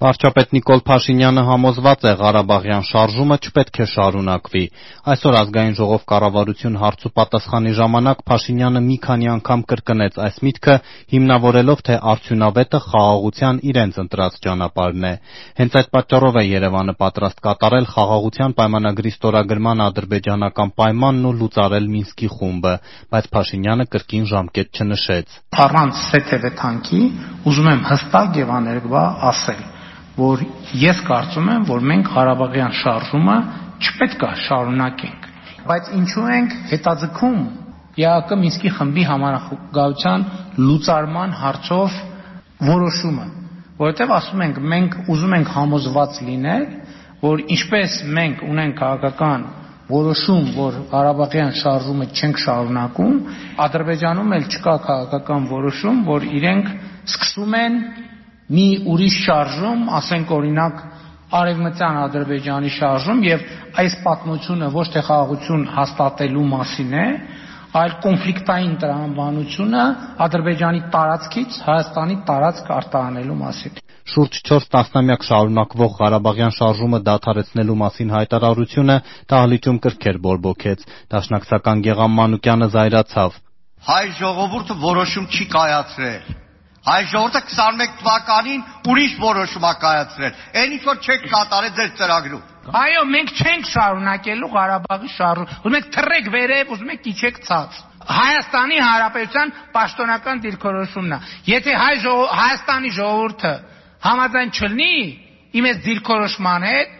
Վարչապետ Նիկոլ Փաշինյանը համոզված է, Ղարաբաղյան շարժումը չպետք է շարունակվի։ Այսօր Ազգային ժողով կառավարություն հարց ու պատասխանի ժամանակ Փաշինյանը մի քանի անգամ կրկնեց այս միտքը, հիմնավորելով, թե արդյունավետը խաղաղության իրենց ընտրած ճանապարհն է։ Հենց այդ պատճառով է Երևանը պատրաստ կատարել խաղաղության պայմանագրի ստորագրման ադրբեջանական պայմանն ու լուծարել Մինսկի խումբը, բայց Փաշինյանը կրկին ժամկետ չնշեց։ Առանց սեթևեթանքի ուզում եմ հստակ եւ աներկբա ասել, որ ես կարծում եմ, որ մենք Ղարաբաղյան շարժումը չպետք է շարունակենք, բայց ինչու ենք հետաձգում ԵԱԿ Մինսկի խմբի համագործակցության լուծարման հարցով որոշումը, որովհետև ասում ենք, մենք ուզում ենք համոզված լինել, որ ինչպես մենք ունենք քաղաքական որոշում, որ Ղարաբաղյան շարժումը չենք շարունակում, Ադրբեջանում էլ չկա քաղաքական որոշում, որ իրենք սկսում են մի ուրիշ շարժում, ասենք օրինակ Արևմտյան Ադրբեջանի շարժում, եւ այս պատմությունը ոչ թե խաղաղություն հաստատելու մասին է, այլ կոնֆլիկտային տրամաբանությունը Ադրբեջանի տարածքից Հայաստանի տարածք արտահանելու մասին։ Շուրջ 4 տասնամյակ շարունակվող Ղարաբաղյան շարժումը դադարեցնելու մասին հայտարարությունը դահլիճում կրքեր բորբոքեց։ Դաշնակցական Գեգամ Մանուկյանը զայրացավ։ Հայ ժողովուրդը որոշում չի կայացրել։ Հայ ժողովուրդը 21 թվականին ուրիշ որոշում է կայացրել։ Այն ինչ որ չեք կատարել ձեր ծրագրում։ Այո, մենք չենք շարունակելու Ղարաբաղի շարժումը։ Ուզում եք թռեք վերև, ուզում եք իջեք ցած։ Հայաստանի Հանրապետության պաշտոնական դիրքորոշումն է։ Եթե Հայաստանի ժողովուրդը համաձայն չլինի իմ այս դիրքորոշման հետ,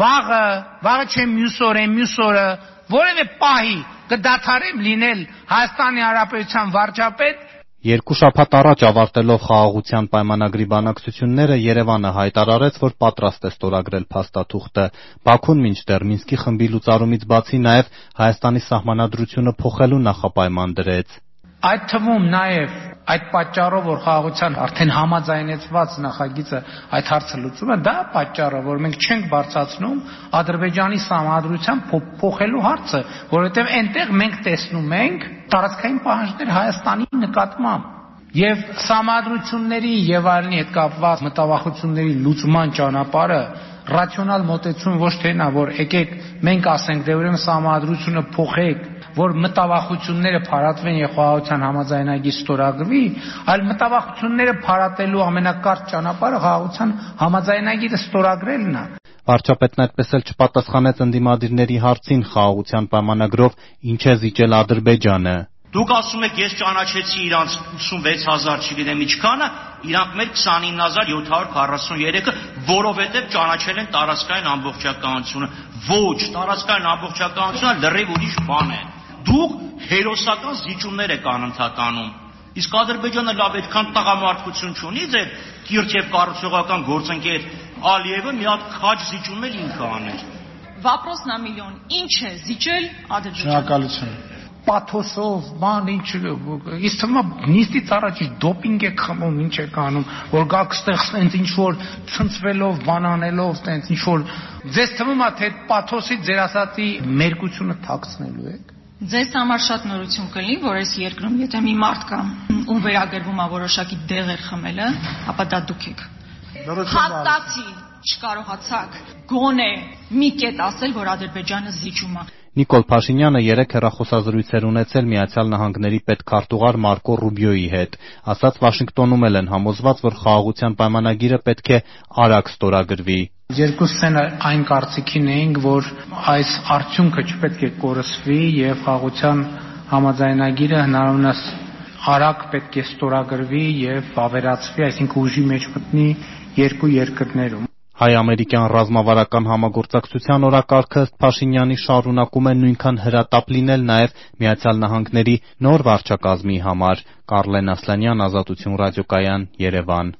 վաղը չէ մյուս օրը որևէ պահի կդադարեմ լինել Հայաստանի Հանրապետության վարչապետ։ Երկու շաբաթ առաջ ավարտելով խաղաղության պայմանագրի բանակցությունները Երևանը հայտարարեց, որ պատրաստ է ստորագրել փաստաթուղթը։ Բաքուն մինչդեռ Մինսկի խմբի լուծարումից բացի նաև Հայաստանի սահմանադրությունը փոխելու նախապայման դրեց։ Այդ թվում նաև այդ պատճառով, որ խաղաղության արդեն համաձայնեցված նախագիծը այդ հարցը լուծում է, դա պատճառը, որ մենք չենք բարձրացնում Ադրբեջանի սահմանադրության փոխելու հարցը, որովհետև այնտեղ մենք տեսնում ենք տարածքային պահանջներ Հայաստանի նկատմամբ եւ սահմանադրությունների եւ այլնի հետ կապված մտավախությունների լուծման ճանապարհը ռացիոնալ մոտեցում ոչ թե նա, որ եկեք մենք ասենք դե ուրեմն սահմանադրությունը փոխեք, որ մտավախությունները փարատվեն եւ խաղաղության համաձայնագիր ստորագրվի, այլ մտավախությունները փարատելու ամենակարճ ճանապարհը խաղաղության համաձայնագիրը ստորագրելն է։ Վարչապետն այդպես էլ չպատասխանեց ընդդիմադիրների հարցին խաղաղության պայմանագրով ինչ է զիջել Ադրբեջանը։ Դուք ասում եք ես ճանաչեցի իրանց 86000 չգիտեմ ինչքանը, իրանք մեր 29743-ը, որովհետև ճանաչել են տարածքային ամբողջականությունը։ Ոչ, տարածքային ամբողջականությունը լրիվ ուրիշ բան է։ Դուք հերոսական զիջումներ եք անընդհատանում։ Իսկ Ադրբեջանը լավ այդքան տղամարդկություն չունի, ձեր կիրճ եւ կառուցողական գործընկեր Ալիևը մի հատ քաջ զիջումներ ինքը աներ։ Вопрос на миллион. Ինչ է զիջել Ադրբեջանը։ Շնորհակալություն։ Պաթոսով, բան ինչ, իսկ թվում է նիստից առաջ դոպինգ եք խմում, ինչ եք անում, որ գաք ստեղ այնց ինչ որ ցնցվելով, բանանելով, այնց ինչ որ ձեզ թվում է թե պաթոսի ձեր ասածի մերկությունը թաքցնելու եք։ Ձեզ համար շատ նորություն կլինի, որ այս երկրում եթե մի մարդ կա, ում վերագրվում է որոշակի դեղեր խմելը, ապա դա դուք եք։ Հաստատի չկարողացաք գոնե մի կետ ասել, որ Ադրբեջանը զիջում է։ Նիկոլ Փաշինյանը երեկ հեռախոսազրույց էր ունեցել Միացյալ Նահանգների պետքարտուղար Մարկո Ռուբիոյի հետ։ Ասաց Վաշինգտոնում էլ են համոզված, որ խաղաղության պայմանագիրը պետք է արագ ստորագրվի։ Երկուսն այն կարծիքին էինք, որ այս արդյունքը չպետք է կորսվի եւ խաղաղության համաձայնագիրը հնարավորինս արագ պետք է ստորագրվի եւ ավերածվի, այսինքն ուժի մեջ մտնի երկու երկրներում։ Հայ-ամերիկյան ռազմավարական համագործակցության օրակարգը ըստ Փաշինյանի շարունակում է նույնքան հրատապ լինել նաև Միացյալ Նահանգների նոր վարչակազմի համար։ Կարլեն Ասլանյան, Ազատություն ռադիոկայան, Երևան։